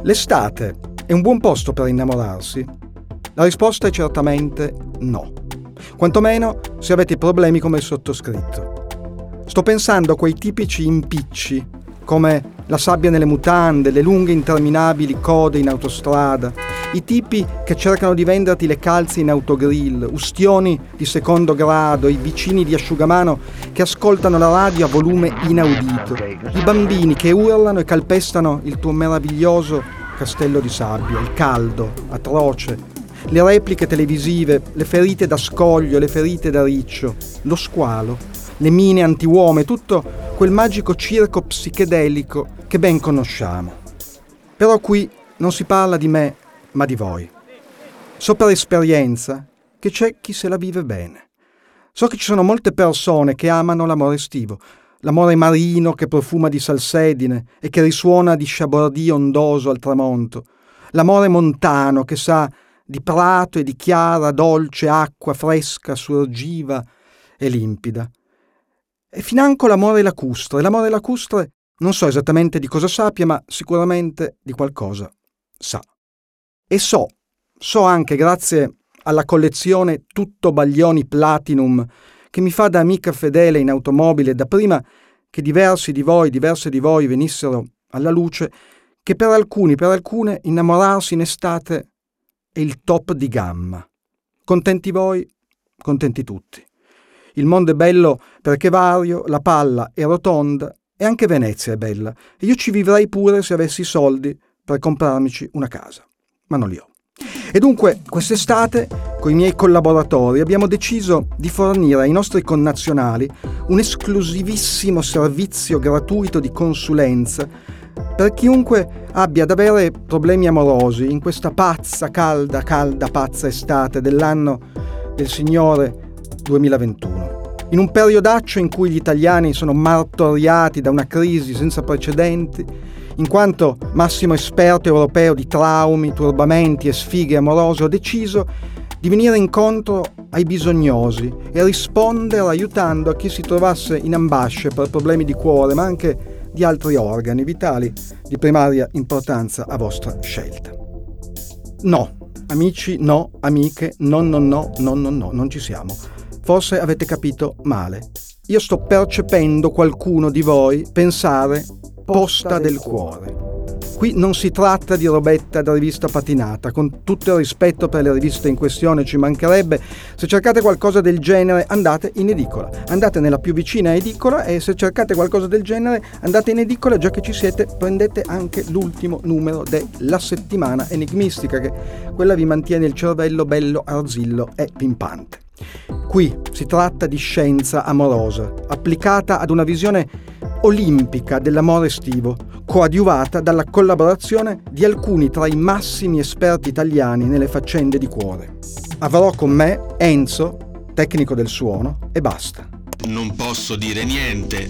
L'estate è un buon posto per innamorarsi? La risposta è certamente no. Quantomeno se avete problemi come il sottoscritto. Sto pensando a quei tipici impicci, come la sabbia nelle mutande, le lunghe interminabili code in autostrada, i tipi che cercano di venderti le calze in autogrill, ustioni di secondo grado, i vicini di asciugamano che ascoltano la radio a volume inaudito, i bambini che urlano e calpestano il tuo meraviglioso castello di sabbia, il caldo atroce, le repliche televisive, le ferite da scoglio, le ferite da riccio, lo squalo, le mine antiuomo, tutto quel magico circo psichedelico che ben conosciamo. Però qui non si parla di me, ma di voi. So per esperienza che c'è chi se la vive bene. So che ci sono molte persone che amano l'amore estivo, l'amore marino che profuma di salsedine e che risuona di sciabordì ondoso al tramonto, l'amore montano che sa di prato e di chiara, dolce acqua fresca, sorgiva e limpida. E financo l'amore lacustre. L'amore lacustre non so esattamente di cosa sappia, ma sicuramente di qualcosa sa. E so anche grazie alla collezione Tutto Baglioni Platinum che mi fa da amica fedele in automobile da prima che diverse di voi venissero alla luce, che per alcune innamorarsi in estate è il top di gamma. Contenti voi, contenti tutti. Il mondo è bello perché vario, la palla è rotonda e anche Venezia è bella. E io ci vivrei pure se avessi soldi per comprarmici una casa. Ma non li ho. E dunque, quest'estate, con i miei collaboratori, abbiamo deciso di fornire ai nostri connazionali un esclusivissimo servizio gratuito di consulenza per chiunque abbia ad avere problemi amorosi in questa calda, pazza estate dell'anno del Signore 2021. In un periodaccio in cui gli italiani sono martoriati da una crisi senza precedenti, in quanto massimo esperto europeo di traumi, turbamenti e sfighe amorose, ho deciso di venire incontro ai bisognosi e rispondere aiutando a chi si trovasse in ambasce per problemi di cuore, ma anche di altri organi vitali di primaria importanza a vostra scelta. No, amici, no, amiche, no, non ci siamo. Forse avete capito male. Io sto percependo qualcuno di voi pensare posta del cuore. Qui non si tratta di robetta da rivista patinata, con tutto il rispetto per le riviste in questione, ci mancherebbe. Se cercate qualcosa del genere andate in edicola, andate nella più vicina edicola e se cercate qualcosa del genere andate in edicola, già che ci siete prendete anche l'ultimo numero della settimana enigmistica, che quella vi mantiene il cervello bello arzillo e pimpante. Qui si tratta di scienza amorosa, applicata ad una visione olimpica dell'amore estivo, coadiuvata dalla collaborazione di alcuni tra i massimi esperti italiani nelle faccende di cuore. Avrò con me Enzo, tecnico del suono, e basta. Non posso dire niente.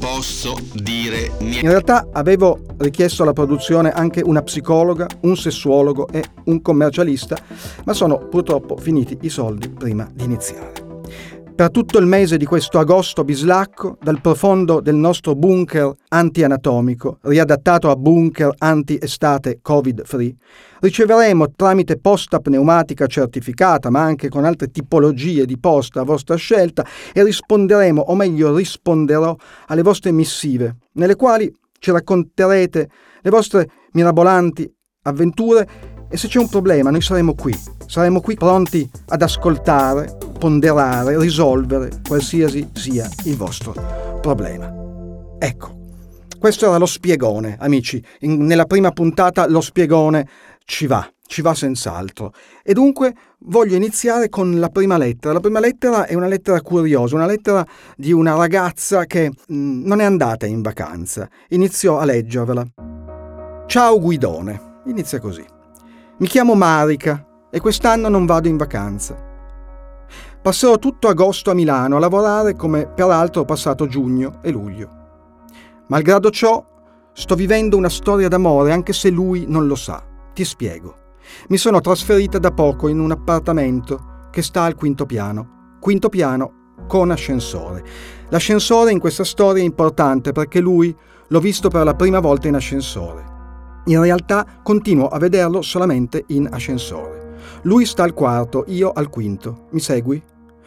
In realtà avevo richiesto alla produzione anche una psicologa, un sessuologo e un commercialista, ma sono purtroppo finiti i soldi prima di iniziare. Per tutto il mese di questo agosto bislacco, dal profondo del nostro bunker anti-anatomico, riadattato a bunker anti-estate covid-free, riceveremo tramite posta pneumatica certificata, ma anche con altre tipologie di posta a vostra scelta, e risponderemo, o meglio risponderò, alle vostre missive, nelle quali ci racconterete le vostre mirabolanti avventure. E se c'è un problema, noi saremo qui pronti ad ascoltare, ponderare, risolvere qualsiasi sia il vostro problema. Ecco, questo era lo spiegone, amici. Nella prima puntata lo spiegone ci va senz'altro. E dunque voglio iniziare con la prima lettera. La prima lettera è una lettera curiosa, una lettera di una ragazza che non è andata in vacanza. Iniziò a leggervela. Ciao Guidone, inizia così. Mi chiamo Marica e quest'anno non vado in vacanza. Passerò tutto agosto a Milano a lavorare, come peraltro ho passato giugno e luglio. Malgrado ciò, sto vivendo una storia d'amore, anche se lui non lo sa. Ti spiego. Mi sono trasferita da poco in un appartamento che sta al quinto piano con ascensore. L'ascensore in questa storia è importante perché lui l'ho visto per la prima volta in ascensore. In realtà continuo a vederlo solamente in ascensore. Lui sta al quarto, io al quinto. Mi segui?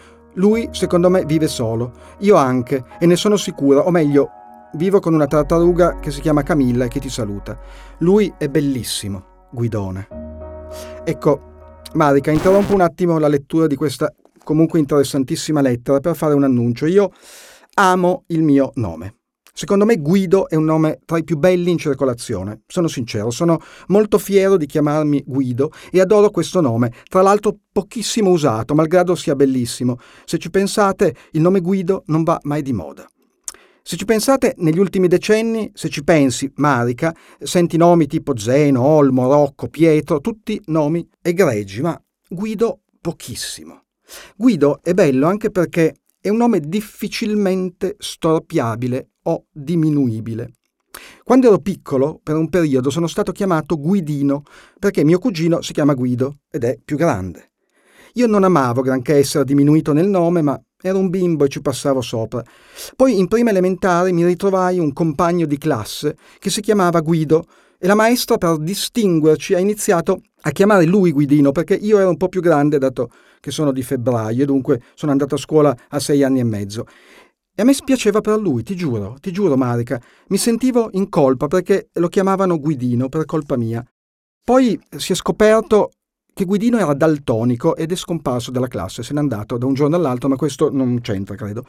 Lui, secondo me, vive solo. Io anche, e ne sono sicura, o meglio, vivo con una tartaruga che si chiama Camilla e che ti saluta. Lui è bellissimo, Guidone. Ecco, Marica, interrompo un attimo la lettura di questa comunque interessantissima lettera per fare un annuncio. Io amo il mio nome. Secondo me Guido è un nome tra i più belli in circolazione. Sono sincero, sono molto fiero di chiamarmi Guido e adoro questo nome, tra l'altro pochissimo usato, malgrado sia bellissimo. Se ci pensate, il nome Guido non va mai di moda. Se ci pensate, negli ultimi decenni, se ci pensi, Marica, senti nomi tipo Zeno, Olmo, Rocco, Pietro, tutti nomi egregi, ma Guido pochissimo. Guido è bello anche perché è un nome difficilmente storpiabile o diminuibile. Quando ero piccolo, per un periodo, sono stato chiamato Guidino perché mio cugino si chiama Guido ed è più grande. Io non amavo granché essere diminuito nel nome, ma ero un bimbo e ci passavo sopra. Poi in prima elementare mi ritrovai un compagno di classe che si chiamava Guido e la maestra, per distinguerci, ha iniziato a chiamare lui Guidino perché io ero un po' più grande, dato che sono di febbraio e dunque sono andato a scuola a 6 anni e mezzo. E a me spiaceva per lui, ti giuro, Marica. Mi sentivo in colpa perché lo chiamavano Guidino per colpa mia. Poi si è scoperto che Guidino era daltonico ed è scomparso dalla classe, se n'è andato da un giorno all'altro, ma questo non c'entra, credo.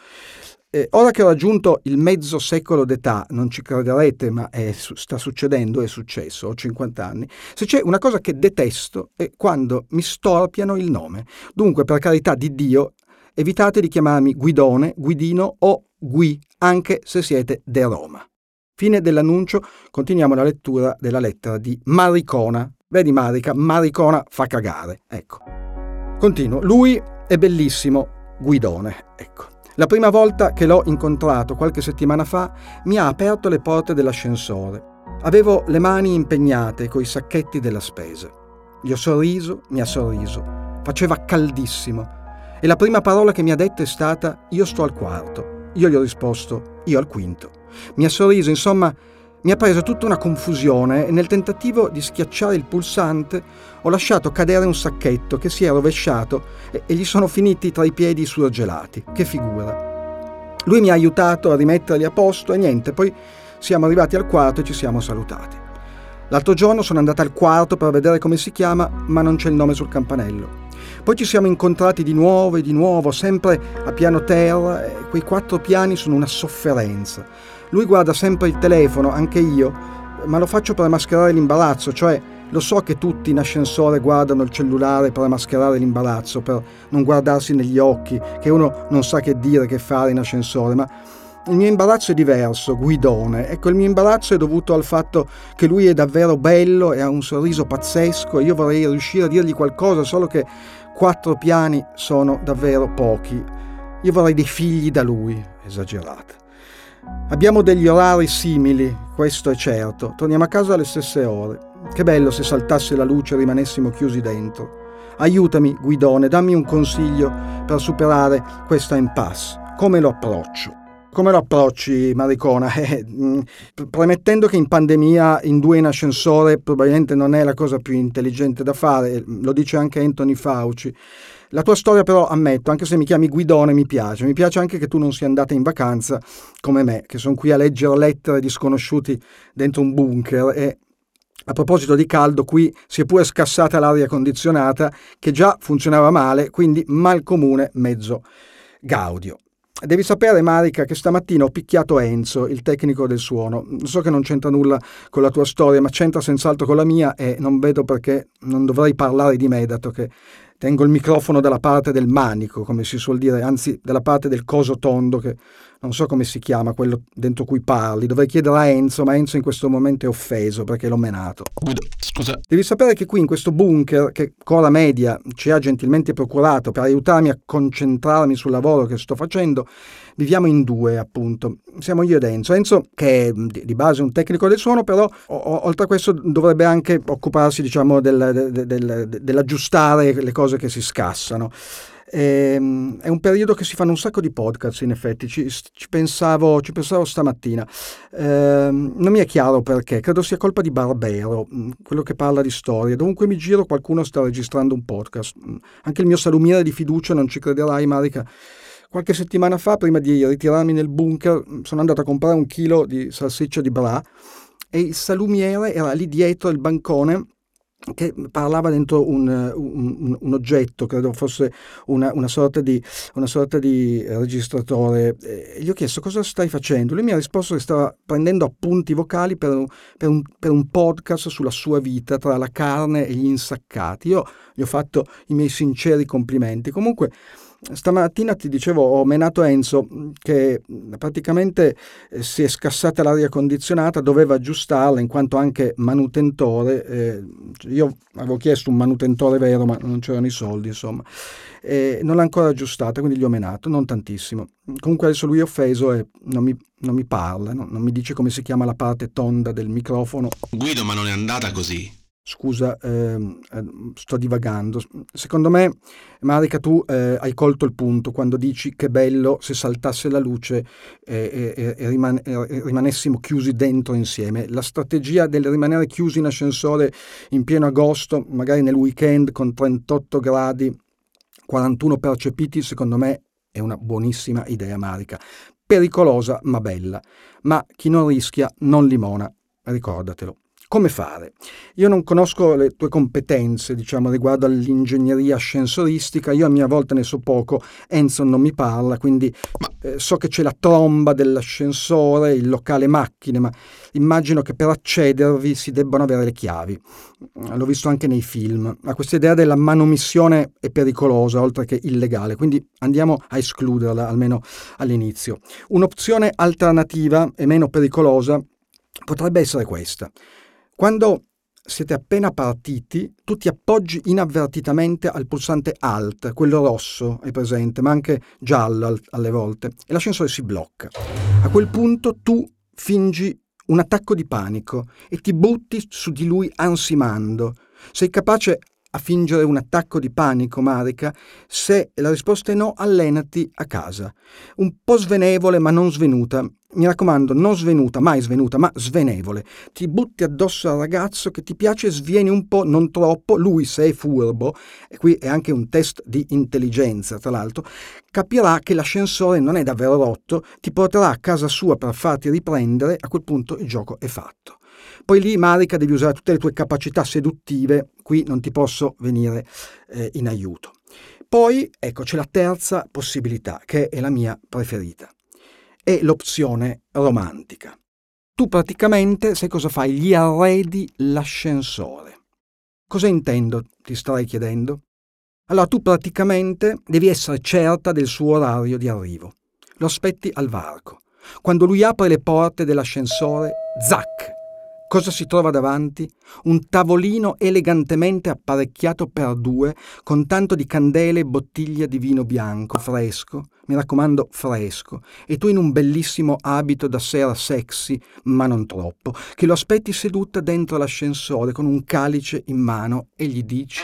Ora che ho raggiunto il mezzo secolo d'età, non ci crederete, ma sta succedendo, è successo, ho 50 anni. Se c'è una cosa che detesto è quando mi storpiano il nome. Dunque, per carità di Dio, evitate di chiamarmi Guidone, Guidino o Gui, anche se siete de Roma. Fine dell'annuncio, continuiamo la lettura della lettera di Maricona. Vedi Marica, Maricona fa cagare, ecco. Continuo. Lui è bellissimo, Guidone, ecco. La prima volta che l'ho incontrato qualche settimana fa mi ha aperto le porte dell'ascensore. Avevo le mani impegnate coi sacchetti della spesa. Gli ho sorriso, mi ha sorriso. Faceva caldissimo. E la prima parola che mi ha detto è stata: io sto al quarto. Io gli ho risposto: io al quinto. Mi ha sorriso, insomma, mi ha preso tutta una confusione e nel tentativo di schiacciare il pulsante ho lasciato cadere un sacchetto che si è rovesciato e gli sono finiti tra i piedi i surgelati. Che figura! Lui mi ha aiutato a rimetterli a posto e niente, poi siamo arrivati al quarto e ci siamo salutati. L'altro giorno sono andata al quarto per vedere come si chiama, ma non c'è il nome sul campanello. Poi ci siamo incontrati di nuovo, sempre a piano terra, e quei 4 piani sono una sofferenza. Lui guarda sempre il telefono, anche io, ma lo faccio per mascherare l'imbarazzo, cioè lo so che tutti in ascensore guardano il cellulare per mascherare l'imbarazzo, per non guardarsi negli occhi, che uno non sa che dire, che fare in ascensore, ma il mio imbarazzo è diverso, Guidone. Ecco, il mio imbarazzo è dovuto al fatto che lui è davvero bello e ha un sorriso pazzesco e io vorrei riuscire a dirgli qualcosa, solo che 4 piani sono davvero pochi. Io vorrei dei figli da lui, esagerato. Abbiamo degli orari simili, questo è certo. Torniamo a casa alle stesse ore. Che bello se saltasse la luce e rimanessimo chiusi dentro. Aiutami, Guidone, dammi un consiglio per superare questa impasse. Come lo approccio? Come lo approcci, Maricona? Premettendo che in pandemia in 2 in ascensore probabilmente non è la cosa più intelligente da fare, lo dice anche Anthony Fauci. La tua storia però, ammetto, anche se mi chiami Guidone, mi piace anche che tu non sia andata in vacanza come me, che sono qui a leggere lettere di sconosciuti dentro un bunker. E a proposito di caldo, qui si è pure scassata l'aria condizionata che già funzionava male, quindi mal comune mezzo gaudio. Devi sapere, Marica, che stamattina ho picchiato Enzo, il tecnico del suono. So che non c'entra nulla con la tua storia, ma c'entra senz'altro con la mia e non vedo perché non dovrei parlare di me, dato che tengo il microfono dalla parte del manico, come si suol dire, anzi dalla parte del coso tondo, che non so come si chiama, quello dentro cui parli. Dovrei chiedere a Enzo, ma Enzo in questo momento è offeso perché l'ho menato. Guido, scusa. Devi sapere che qui in questo bunker che Cora Media ci ha gentilmente procurato per aiutarmi a concentrarmi sul lavoro che sto facendo, viviamo in 2, appunto. Siamo io ed Enzo. Enzo, che è di base un tecnico del suono, però oltre a questo dovrebbe anche occuparsi, diciamo, dell'aggiustare le cose che si scassano. È un periodo che si fanno un sacco di podcast, in effetti, ci pensavo stamattina. Non mi è chiaro perché, credo sia colpa di Barbero, quello che parla di storie. Dovunque mi giro qualcuno sta registrando un podcast. Anche il mio salumiere di fiducia, non ci crederai Marica, qualche settimana fa, prima di ritirarmi nel bunker, sono andato a comprare 1 chilo di salsiccia di Bra e il salumiere era lì dietro il bancone che parlava dentro un oggetto, credo fosse una sorta di registratore. E gli ho chiesto cosa stai facendo. Lui mi ha risposto che stava prendendo appunti vocali per un podcast sulla sua vita tra la carne e gli insaccati. Io gli ho fatto i miei sinceri complimenti. Comunque stamattina ti dicevo, ho menato Enzo che praticamente si è scassata l'aria condizionata, doveva aggiustarla in quanto anche manutentore. Io avevo chiesto un manutentore vero, ma non c'erano i soldi, insomma. Non l'ha ancora aggiustata, quindi gli ho menato, non tantissimo. Comunque adesso lui è offeso e non mi parla, non mi dice come si chiama la parte tonda del microfono. Guido, ma non è andata così. Scusa, sto divagando. Secondo me, Marica, tu hai colto il punto quando dici che bello se saltasse la luce e rimanessimo chiusi dentro insieme. La strategia del rimanere chiusi in ascensore in pieno agosto, magari nel weekend con 38 gradi, 41 percepiti, secondo me è una buonissima idea, Marica. Pericolosa ma bella. Ma chi non rischia non limona, ricordatelo. Come fare? Io non conosco le tue competenze, diciamo, riguardo all'ingegneria ascensoristica, io a mia volta ne so poco, Enzo non mi parla, quindi so che c'è la tromba dell'ascensore, il locale macchine, ma immagino che per accedervi si debbano avere le chiavi. L'ho visto anche nei film. Ma questa idea della manomissione è pericolosa, oltre che illegale, quindi andiamo a escluderla, almeno all'inizio. Un'opzione alternativa e meno pericolosa potrebbe essere questa. Quando siete appena partiti, tu ti appoggi inavvertitamente al pulsante Alt, quello rosso, è presente, ma anche giallo alle volte, e l'ascensore si blocca. A quel punto tu fingi un attacco di panico e ti butti su di lui ansimando. Sei capace a fingere un attacco di panico, Marica? Se la risposta è no, allenati a casa. Un po' svenevole ma non svenuta. Mi raccomando, non svenuta, mai svenuta, ma svenevole. Ti butti addosso al ragazzo che ti piace, svieni un po', non troppo. Lui, se è furbo, e qui è anche un test di intelligenza, tra l'altro, capirà che l'ascensore non è davvero rotto, ti porterà a casa sua per farti riprendere. A quel punto il gioco è fatto. Poi lì, Marica, devi usare tutte le tue capacità seduttive. Qui non ti posso venire in aiuto. Poi, ecco, c'è la terza possibilità, che è la mia preferita. È l'opzione romantica. Tu praticamente, sai cosa fai? Gli arredi l'ascensore. Cosa intendo, ti starai chiedendo? Allora, tu praticamente devi essere certa del suo orario di arrivo. Lo aspetti al varco. Quando lui apre le porte dell'ascensore, zac! Cosa si trova davanti? Un tavolino elegantemente apparecchiato per 2, con tanto di candele e bottiglie di vino bianco, fresco, mi raccomando fresco, e tu in un bellissimo abito da sera sexy, ma non troppo, che lo aspetti seduta dentro l'ascensore con un calice in mano e gli dici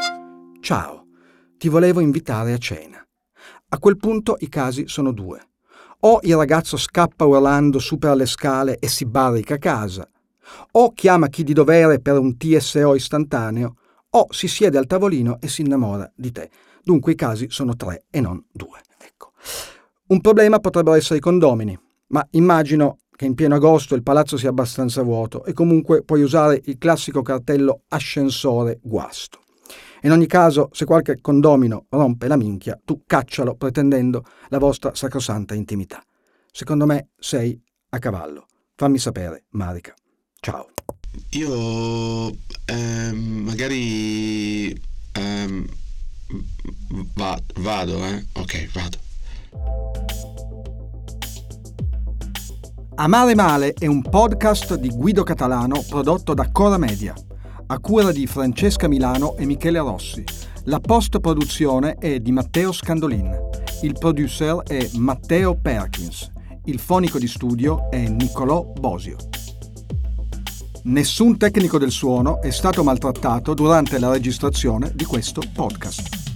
«Ciao, ti volevo invitare a cena». A quel punto i casi sono 2. O il ragazzo scappa urlando, supera le scale e si barrica a casa, o chiama chi di dovere per un TSO istantaneo, o si siede al tavolino e si innamora di te. Dunque i casi sono 3 e non 2. Ecco. Un problema potrebbero essere i condomini, ma immagino che in pieno agosto il palazzo sia abbastanza vuoto e comunque puoi usare il classico cartello ascensore guasto. In ogni caso, se qualche condomino rompe la minchia, tu caccialo pretendendo la vostra sacrosanta intimità. Secondo me sei a cavallo. Fammi sapere, Marica. Ciao. Io magari vado. Ok, vado. Amare Male è un podcast di Guido Catalano prodotto da Cora Media, a cura di Francesca Milano e Michele Rossi. La post-produzione è di Matteo Scandolin. Il producer è Matteo Perkins. Il fonico di studio è Niccolò Bosio. Nessun tecnico del suono è stato maltrattato durante la registrazione di questo podcast.